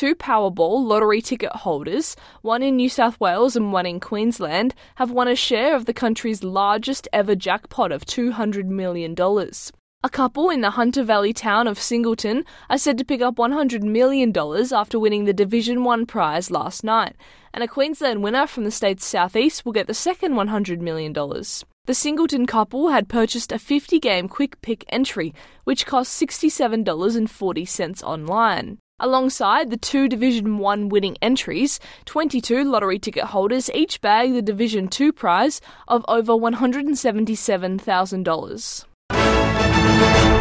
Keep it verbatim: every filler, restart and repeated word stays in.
Two Powerball lottery ticket holders, one in New South Wales and one in Queensland, have won a share of the country's largest ever jackpot of two hundred million dollars. A couple in the Hunter Valley town of Singleton are said to pick up one hundred million dollars after winning the Division one prize last night, and a Queensland winner from the state's southeast will get the second one hundred million dollars. The Singleton couple had purchased a fifty-game quick pick entry, which cost sixty-seven dollars and forty cents online. Alongside the two Division one winning entries, twenty-two lottery ticket holders each bagged the Division two prize of over one hundred seventy-seven thousand dollars.